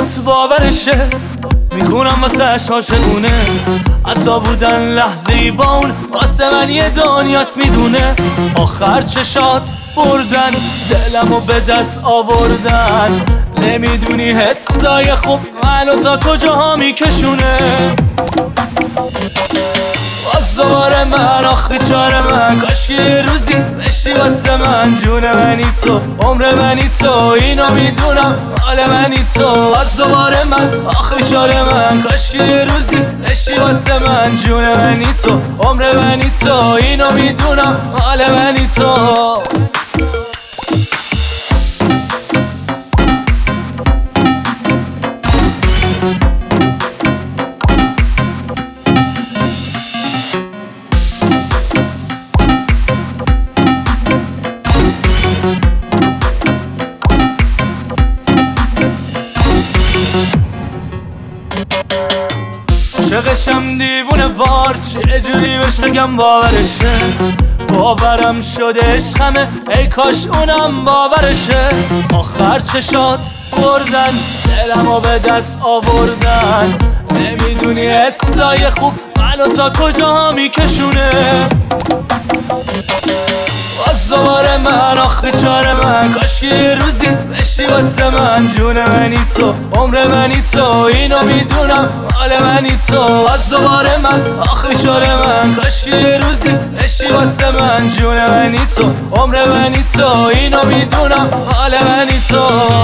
دلت باورشه، میخونم واسه عاشقونه، حتی بودن لحظه‌ای با اون واسه من یه دنیاست میدونه. آخر چشات بردن دلمو به دست آوردن، نمیدونی حسای خوب منو تا کجاها میکشونه. باز دوباره من آخ بیچاره من، کاش یه روزی بشی واسه من، جون منی تو، عمر منی تو، اینو میدونم مال منی تو. باز دوباره من آخ بیچاره من، کاش یه روزی بشی واسه من، جون منی تو، عمر منی تو، اینو میدونم مال منی تو. عاشقشم دیوونه وار، چه جوری بهش بگم باورشه، باورم شده عشقمه، ای کاش اونم باورشه. آخر چشات بردن دلمو به دست آوردن، نمیدونی حسای خوب منو تا کجاها میکشونه. باز دوباره من آخ بیچاره من، کاش یه روزی بشی واسه من، جون منی تو، عمر منی تو، اینو میدونم مال منی تو. باز دوباره من آخ بیچاره من، کاش یه روزی بشی واسه من، جون منی تو، عمر منی تو، اینو میدونم مال منی تو.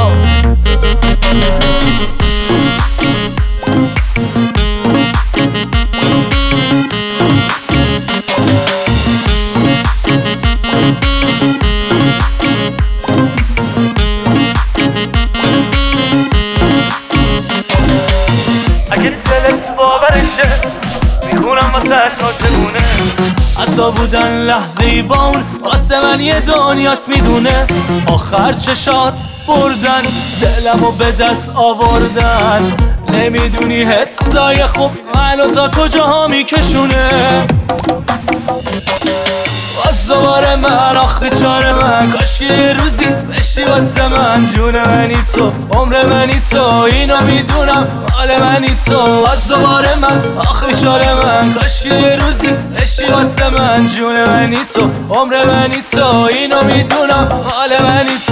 اگه دلت باورشه، میخونم واسه عاشقونه، حتی بودن لحظه‌ای با اون واسه من یه دنیاست میدونه. آخر چشات بردن دلمو به دست آوردن، نمیدونی حسای خوب منو تا کجاها میکشونه. باز دوباره من آخ بیچاره من، کاش یه روزی بشی واسه من، جون منی تو، عمر منی تو، اینو میدونم مال منی تو. باز دوباره من آخ بیچاره من، کاش یه روزی بشی واسه من، جون منی تو، عمر منی تو، اینو میدونم مال منی